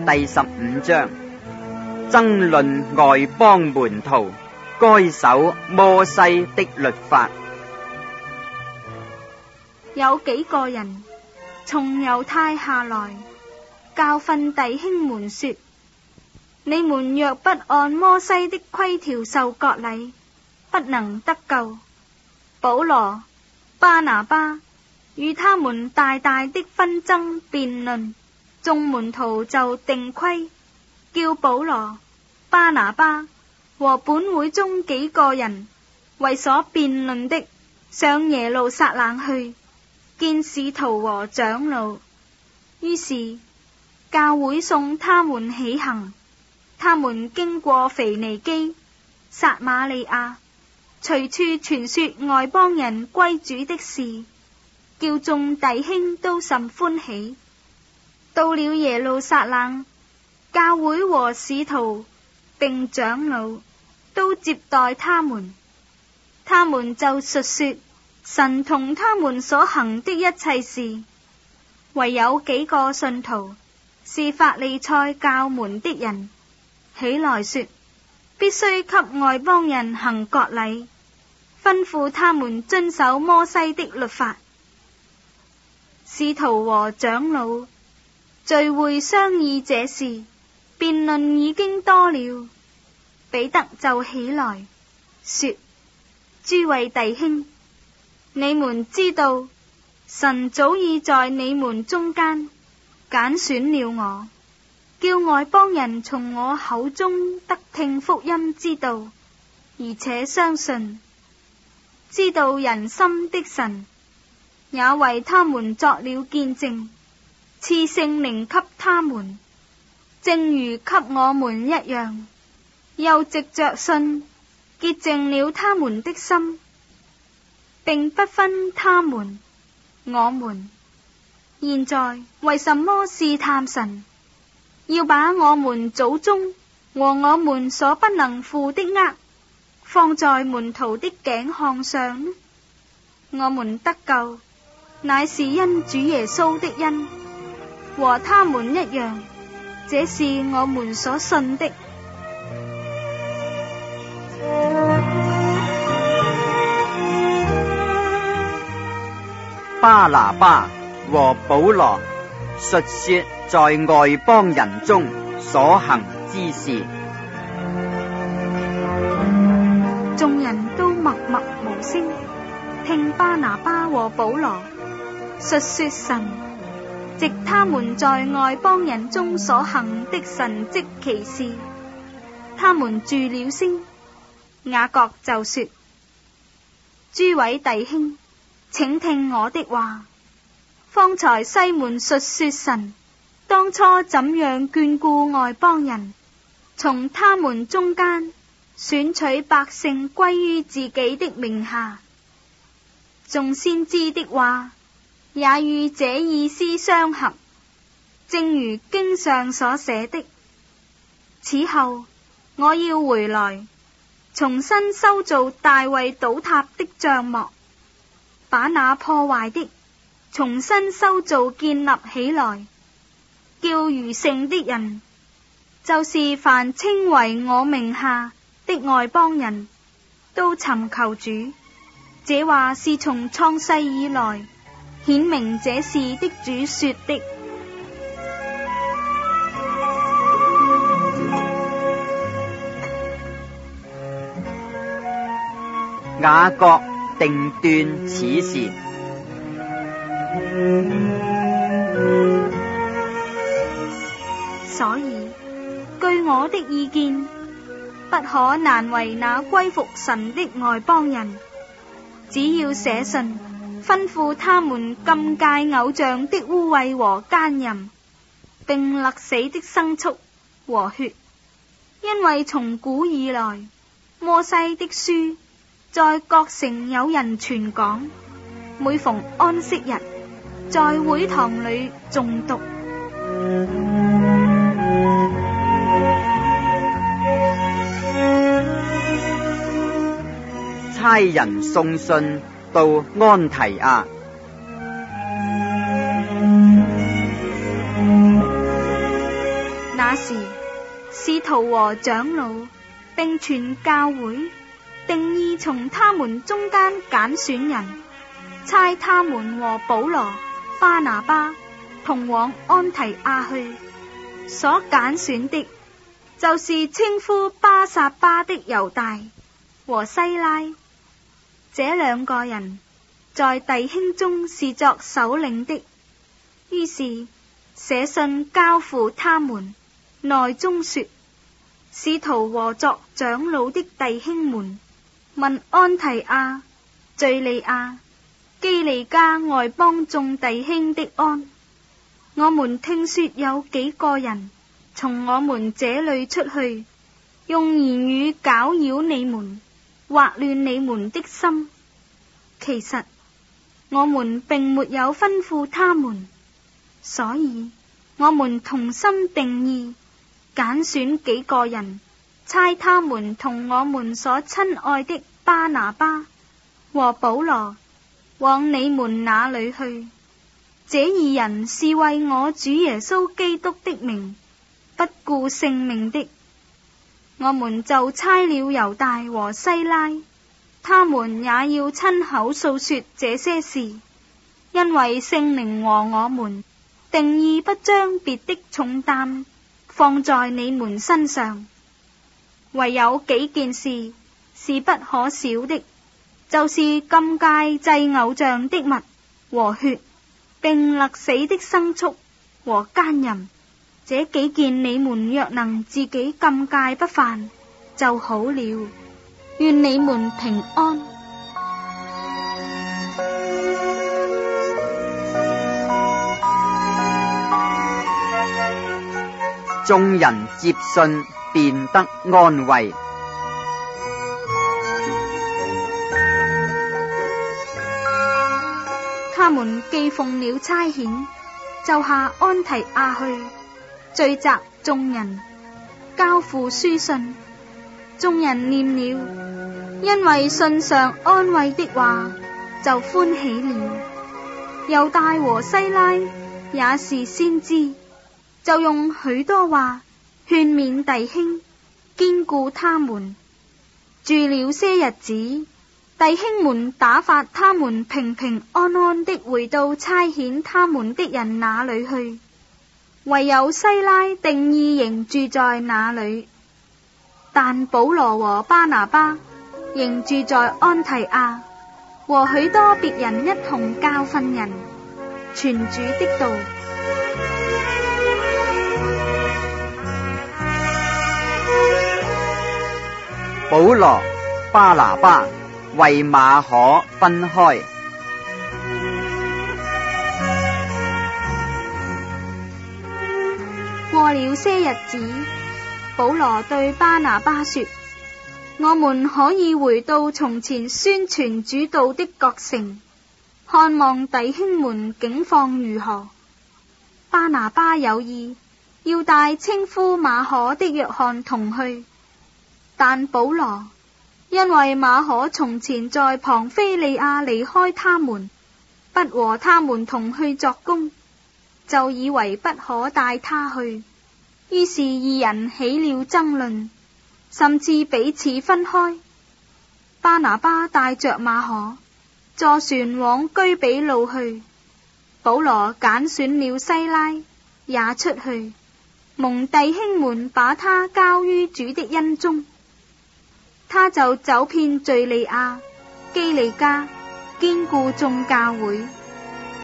第15章，爭論外邦門徒該守摩西的律法。 有幾個人從猶太下來，教訓弟兄們說：你們若不按摩西的規條受割禮，不能得救。保羅、巴拿巴與他們大大的紛爭辯論，眾門徒就定規，叫保羅、巴拿巴和本會中幾個人為所辯論的上耶路撒冷去見使徒和長老。於是教會送他們起行，他們經過腓尼基、撒瑪利亞，隨處傳說外邦人歸主的事，叫眾弟兄都甚歡喜。到了耶路撒冷，教會和使徒並長老都接待他們，他們就述說神同他們所行的一切事。唯有幾個信徒是法利賽教門的人，起來說必須給外邦人行割禮，吩咐他們遵守摩西的律法。使徒和長老聚會商議這事，辯論已經多了。彼得就起來說：諸位弟兄，你們知道神早已在你們中間揀選了我，叫外邦人從我口中得聽福音之道，而且相信。知道人心的神也為他們作了見證，賜聖靈給他們，正如給我們一樣，又藉着信潔淨了他們的心，並不分他們我們。現在為什麼試探神，要把我們祖宗和我們所不能負的軛放在門徒的頸項上呢？我們得救乃是因主耶穌的恩，和他們一樣，這是我們所信的。 巴拿巴和保羅述說在外邦人中所行之事， 眾人都默默無聲，聽巴拿巴和保羅述說神藉他們在外邦人中所行的神蹟奇事。他們住了聲，雅各就說：諸位弟兄，請聽我的話。方才西門述說神當初怎樣眷顧外邦人，從他們中間選取百姓歸於自己的名下。眾先知的話也與這意思相合，正如經上所寫的：此後我要回來，重新修造大衛倒塌的帳幕，把那破壞的重新修造建立起來，叫餘剩的人，就是凡稱為我名下的外邦人，都尋求主。這話是從創世以來顯明這事的主說的。 雅各定斷此事。 所以據我的意見，不可難為那歸服神的外邦人，只要寫信吩咐他們禁戒偶像的污穢和奸淫，並勒死的牲畜和血。因為從古以來，摩西的書在各城有人傳講，每逢安息日在會堂裏誦讀。 差人送信到安提亞， 那那時，使徒和長老並全教會定意從他們中間揀選人，差他們和保羅、巴拿巴同往安提阿去。所揀選的就是稱呼巴撒巴的猶大和西拉，這兩個人在弟兄中是作首領的。於是寫信交付他們，內中說：使徒和作長老的弟兄們，問安提阿、敘利亞、基利家外邦眾弟兄的安。我們聽說有幾個人從我們這裏出去，用言語攪擾你們，惑亂你們的心。其實我們並沒有吩咐他們，所以我們同心定意揀選幾個人，差他們同我們所親愛的巴拿巴和保羅往你們那裏去。這二人是為我主耶穌基督的名不顧性命的。我們就差了猶大和西拉，他們也要親口訴說這些事，因為聖靈和我們定意不將別的重擔放在你們身上。唯有幾件事是不可少的，就是禁戒祭偶像的物和血，並勒死的牲畜和奸淫。這幾件你們若能自己禁戒不犯就好了。願你們平安。 眾人接信，便得安慰。 他們既奉了差遣，就下安提阿去，聚集眾人，交付書信。眾人念了，因為信上安慰的話，就歡喜了。猶大和西拉也是先知，就用許多話勸勉弟兄，堅固他們。住了些日子，弟兄們打發他們平平安安的回到差遣他們的人那裏去，唯有西拉定意仍住在那裏。但保羅和巴拿巴仍住在安提阿，和許多別人一同教訓人，傳主的道。 保羅、巴拿巴為馬可分開。 過了些日子，保羅對巴拿巴說：我們可以回到從前宣傳主道的各城，看望弟兄們境況如何。巴拿巴有意要帶稱呼馬可的約翰同去，但保羅因為馬可從前在龐菲利亞離開他們，不和他們同去作工，就以為不可帶他去。於是二人起了爭論，甚至彼此分開。巴拿巴帶着馬可坐船往居比路去，保羅揀選了西拉也出去，蒙弟兄們把他交於主的恩中。他就走遍敘利亞、基利家，堅固眾教會。